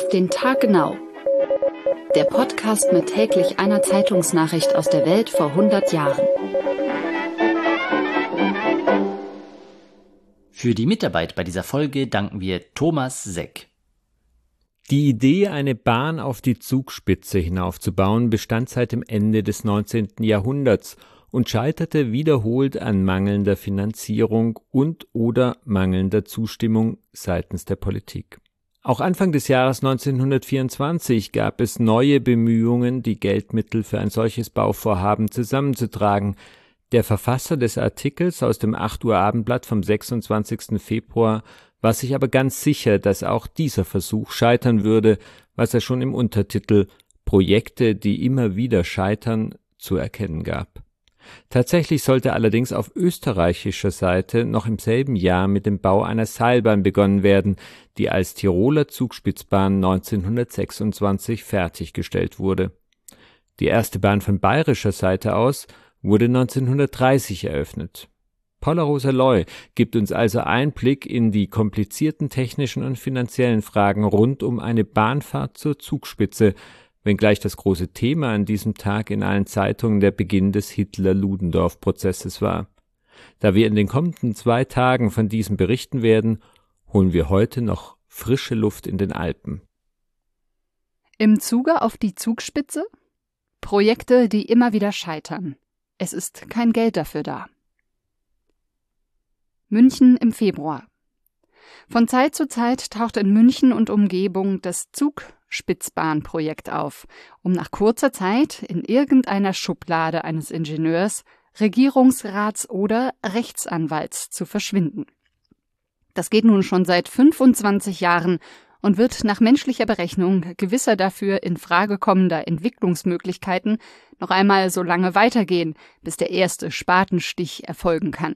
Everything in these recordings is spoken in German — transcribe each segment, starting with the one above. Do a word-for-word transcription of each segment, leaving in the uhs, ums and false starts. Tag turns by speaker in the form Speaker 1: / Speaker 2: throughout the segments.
Speaker 1: den Tag genau. Der Podcast mit täglich einer Zeitungsnachricht aus der Welt vor hundert Jahren.
Speaker 2: Für die Mitarbeit bei dieser Folge danken wir Thomas Seck.
Speaker 3: Die Idee, eine Bahn auf die Zugspitze hinaufzubauen, bestand seit dem Ende des neunzehnten Jahrhunderts und scheiterte wiederholt an mangelnder Finanzierung und oder mangelnder Zustimmung seitens der Politik. Auch Anfang des Jahres neunzehnhundertvierundzwanzig gab es neue Bemühungen, die Geldmittel für ein solches Bauvorhaben zusammenzutragen. Der Verfasser des Artikels aus dem acht Uhr Abendblatt vom sechsundzwanzigsten Februar war sich aber ganz sicher, dass auch dieser Versuch scheitern würde, was er schon im Untertitel »Projekte, die immer wieder scheitern« zu erkennen gab. Tatsächlich sollte allerdings auf österreichischer Seite noch im selben Jahr mit dem Bau einer Seilbahn begonnen werden, die als Tiroler Zugspitzbahn neunzehnhundertsechsundzwanzig fertiggestellt wurde. Die erste Bahn von bayerischer Seite aus wurde neunzehnhundertdreißig eröffnet. Paula Rosa-Loy gibt uns also Einblick in die komplizierten technischen und finanziellen Fragen rund um eine Bahnfahrt zur Zugspitze, wenngleich das große Thema an diesem Tag in allen Zeitungen der Beginn des Hitler-Ludendorff-Prozesses war. Da wir in den kommenden zwei Tagen von diesem berichten werden, holen wir heute noch frische Luft in den Alpen.
Speaker 4: Im Zuge auf die Zugspitze? Projekte, die immer wieder scheitern. Es ist kein Geld dafür da. München im Februar. Von Zeit zu Zeit taucht in München und Umgebung das Zugspitzbahnprojekt auf, um nach kurzer Zeit in irgendeiner Schublade eines Ingenieurs, Regierungsrats oder Rechtsanwalts zu verschwinden. Das geht nun schon seit fünfundzwanzig Jahren und wird nach menschlicher Berechnung gewisser dafür in Frage kommender Entwicklungsmöglichkeiten noch einmal so lange weitergehen, bis der erste Spatenstich erfolgen kann.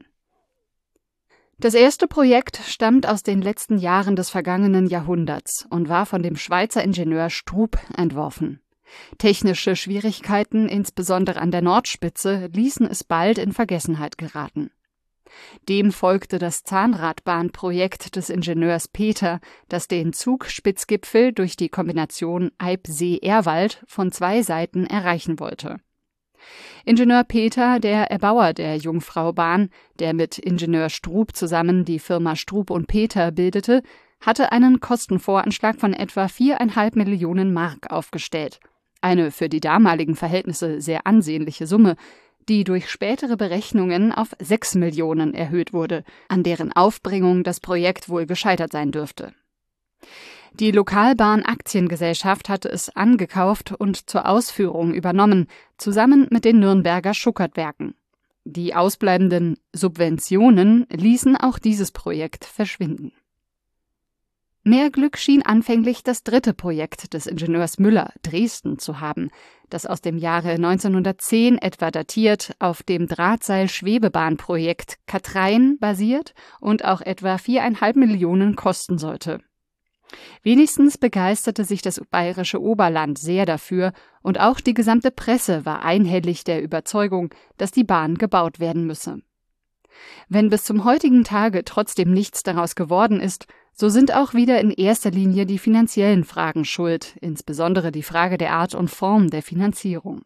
Speaker 4: Das erste Projekt stammt aus den letzten Jahren des vergangenen Jahrhunderts und war von dem Schweizer Ingenieur Strub entworfen. Technische Schwierigkeiten, insbesondere an der Nordspitze, ließen es bald in Vergessenheit geraten. Dem folgte das Zahnradbahnprojekt des Ingenieurs Peter, das den Zugspitzgipfel durch die Kombination Eibsee-Ehrwald von zwei Seiten erreichen wollte. Ingenieur Peter, der Erbauer der Jungfraubahn, der mit Ingenieur Strub zusammen die Firma Strub und Peter bildete, hatte einen Kostenvoranschlag von etwa viereinhalb Millionen Mark aufgestellt. Eine für die damaligen Verhältnisse sehr ansehnliche Summe, die durch spätere Berechnungen auf sechs Millionen erhöht wurde, an deren Aufbringung das Projekt wohl gescheitert sein dürfte. Die Lokalbahn-Aktiengesellschaft hatte es angekauft und zur Ausführung übernommen, zusammen mit den Nürnberger Schuckertwerken. Die ausbleibenden Subventionen ließen auch dieses Projekt verschwinden. Mehr Glück schien anfänglich das dritte Projekt des Ingenieurs Müller, Dresden, zu haben, das aus dem Jahre neunzehnhundertzehn etwa datiert, auf dem Drahtseil-Schwebebahnprojekt Kathrein basiert und auch etwa viereinhalb Millionen kosten sollte. Wenigstens begeisterte sich das bayerische Oberland sehr dafür und auch die gesamte Presse war einhellig der Überzeugung, dass die Bahn gebaut werden müsse. Wenn bis zum heutigen Tage trotzdem nichts daraus geworden ist, so sind auch wieder in erster Linie die finanziellen Fragen schuld, insbesondere die Frage der Art und Form der Finanzierung.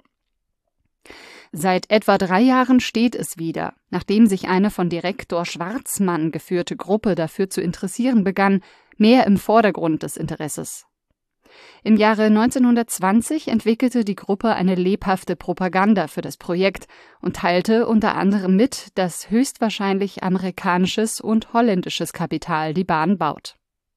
Speaker 4: Seit etwa drei Jahren steht es wieder, nachdem sich eine von Direktor Schwarzmann geführte Gruppe dafür zu interessieren begann, mehr im Vordergrund des Interesses. Im Jahre neunzehnhundertzwanzig entwickelte die Gruppe eine lebhafte Propaganda für das Projekt und teilte unter anderem mit, dass höchstwahrscheinlich amerikanisches und holländisches Kapital die Bahn baut.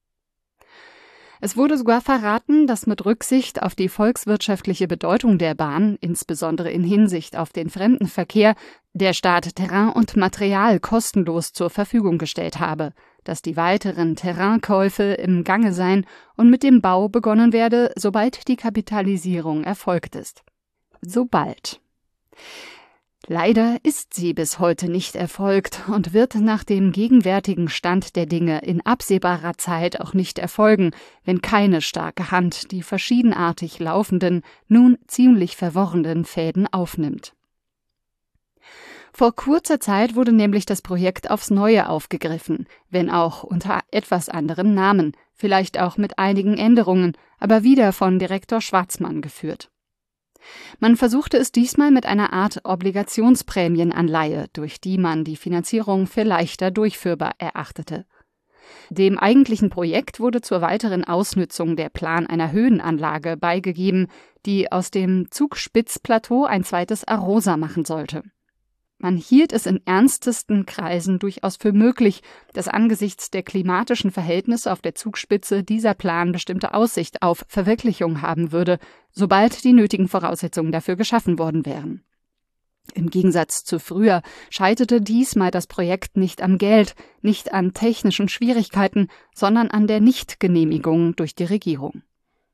Speaker 4: Es wurde sogar verraten, dass mit Rücksicht auf die volkswirtschaftliche Bedeutung der Bahn, insbesondere in Hinsicht auf den Fremdenverkehr, der Staat Terrain und Material kostenlos zur Verfügung gestellt habe, dass die weiteren Terrainkäufe im Gange seien und mit dem Bau begonnen werde, sobald die Kapitalisierung erfolgt ist. Sobald. Leider ist sie bis heute nicht erfolgt und wird nach dem gegenwärtigen Stand der Dinge in absehbarer Zeit auch nicht erfolgen, wenn keine starke Hand die verschiedenartig laufenden, nun ziemlich verworrenen Fäden aufnimmt. Vor kurzer Zeit wurde nämlich das Projekt aufs Neue aufgegriffen, wenn auch unter etwas anderem Namen, vielleicht auch mit einigen Änderungen, aber wieder von Direktor Schwarzmann geführt. Man versuchte es diesmal mit einer Art Obligationsprämienanleihe, durch die man die Finanzierung für leichter durchführbar erachtete. Dem eigentlichen Projekt wurde zur weiteren Ausnützung der Plan einer Höhenanlage beigegeben, die aus dem Zugspitzplateau ein zweites Arosa machen sollte. Man hielt es in ernstesten Kreisen durchaus für möglich, dass angesichts der klimatischen Verhältnisse auf der Zugspitze dieser Plan bestimmte Aussicht auf Verwirklichung haben würde, sobald die nötigen Voraussetzungen dafür geschaffen worden wären. Im Gegensatz zu früher scheiterte diesmal das Projekt nicht am Geld, nicht an technischen Schwierigkeiten, sondern an der Nichtgenehmigung durch die Regierung.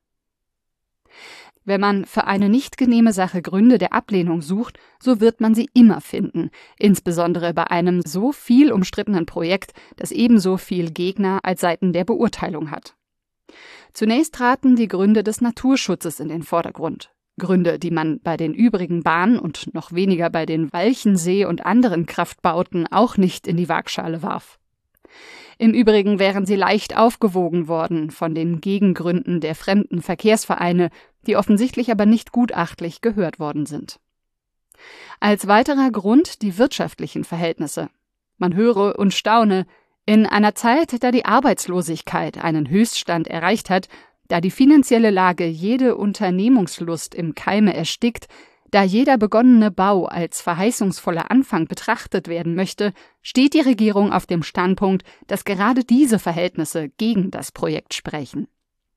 Speaker 4: Wenn man für eine nicht genehme Sache Gründe der Ablehnung sucht, so wird man sie immer finden, insbesondere bei einem so viel umstrittenen Projekt, das ebenso viel Gegner als Seiten der Beurteilung hat. Zunächst traten die Gründe des Naturschutzes in den Vordergrund. Gründe, die man bei den übrigen Bahnen und noch weniger bei den Walchensee- und anderen Kraftbauten auch nicht in die Waagschale warf. Im Übrigen wären sie leicht aufgewogen worden von den Gegengründen der fremden Verkehrsvereine, die offensichtlich aber nicht gutachtlich gehört worden sind. Als weiterer Grund die wirtschaftlichen Verhältnisse. Man höre und staune, in einer Zeit, da die Arbeitslosigkeit einen Höchststand erreicht hat, da die finanzielle Lage jede Unternehmungslust im Keime erstickt, da jeder begonnene Bau als verheißungsvoller Anfang betrachtet werden möchte, steht die Regierung auf dem Standpunkt, dass gerade diese Verhältnisse gegen das Projekt sprechen.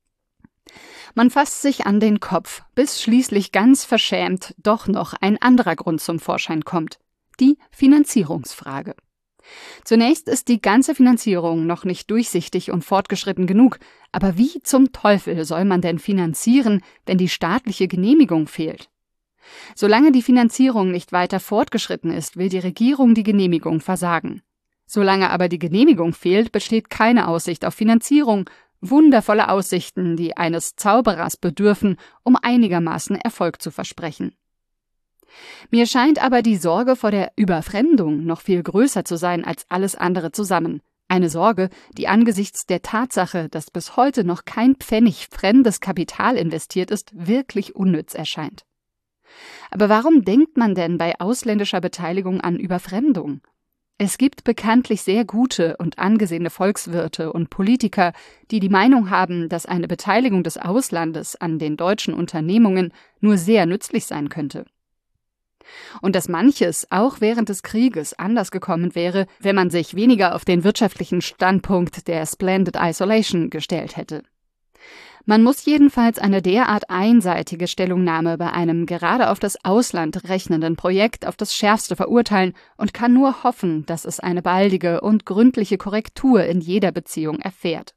Speaker 4: Man fasst sich an den Kopf, bis schließlich ganz verschämt doch noch ein anderer Grund zum Vorschein kommt: die Finanzierungsfrage. Zunächst ist die ganze Finanzierung noch nicht durchsichtig und fortgeschritten genug, aber wie zum Teufel soll man denn finanzieren, wenn die staatliche Genehmigung fehlt? Solange die Finanzierung nicht weiter fortgeschritten ist, will die Regierung die Genehmigung versagen. Solange aber die Genehmigung fehlt, besteht keine Aussicht auf Finanzierung, wundervolle Aussichten, die eines Zauberers bedürfen, um einigermaßen Erfolg zu versprechen. Mir scheint aber die Sorge vor der Überfremdung noch viel größer zu sein als alles andere zusammen. Eine Sorge, die angesichts der Tatsache, dass bis heute noch kein Pfennig fremdes Kapital investiert ist, wirklich unnütz erscheint. Aber warum denkt man denn bei ausländischer Beteiligung an Überfremdung? Es gibt bekanntlich sehr gute und angesehene Volkswirte und Politiker, die die Meinung haben, dass eine Beteiligung des Auslandes an den deutschen Unternehmungen nur sehr nützlich sein könnte. Und dass manches auch während des Krieges anders gekommen wäre, wenn man sich weniger auf den wirtschaftlichen Standpunkt der Splendid Isolation gestellt hätte. Man muss jedenfalls eine derart einseitige Stellungnahme bei einem gerade auf das Ausland rechnenden Projekt auf das Schärfste verurteilen und kann nur hoffen, dass es eine baldige und gründliche Korrektur in jeder Beziehung erfährt.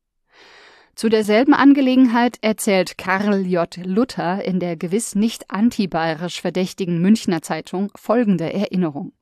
Speaker 4: Zu derselben Angelegenheit erzählt Karl J. Luther in der gewiss nicht antibayerisch verdächtigen Münchner Zeitung folgende Erinnerung.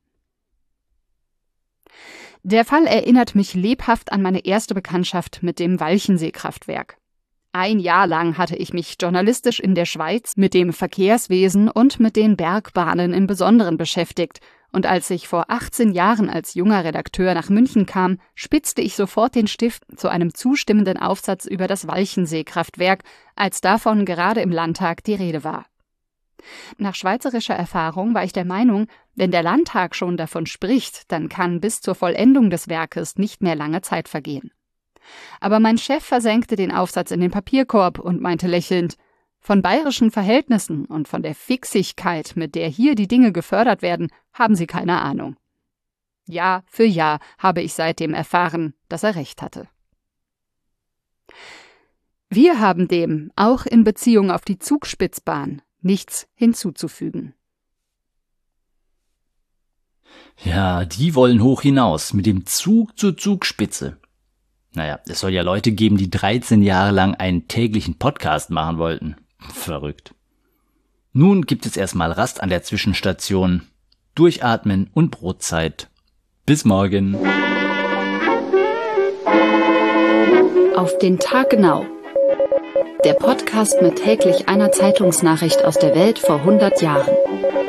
Speaker 4: Der Fall erinnert mich lebhaft an meine erste Bekanntschaft mit dem Walchensee-Kraftwerk. Ein Jahr lang hatte ich mich journalistisch in der Schweiz mit dem Verkehrswesen und mit den Bergbahnen im Besonderen beschäftigt, und als ich vor achtzehn Jahren als junger Redakteur nach München kam, spitzte ich sofort den Stift zu einem zustimmenden Aufsatz über das Walchensee-Kraftwerk, als davon gerade im Landtag die Rede war. Nach schweizerischer Erfahrung war ich der Meinung, wenn der Landtag schon davon spricht, dann kann bis zur Vollendung des Werkes nicht mehr lange Zeit vergehen. Aber mein Chef versenkte den Aufsatz in den Papierkorb und meinte lächelnd: Von bayerischen Verhältnissen und von der Fixigkeit, mit der hier die Dinge gefördert werden, haben Sie keine Ahnung. Jahr für Jahr habe ich seitdem erfahren, dass er recht hatte. Wir haben dem, auch in Beziehung auf die Zugspitzbahn, nichts hinzuzufügen.
Speaker 2: Ja, die wollen hoch hinaus, mit dem Zug zur Zugspitze. Naja, es soll ja Leute geben, die dreizehn Jahre lang einen täglichen Podcast machen wollten. Verrückt. Nun gibt es erstmal Rast an der Zwischenstation. Durchatmen und Brotzeit. Bis morgen.
Speaker 1: Auf den Tag genau. Der Podcast mit täglich einer Zeitungsnachricht aus der Welt vor hundert Jahren.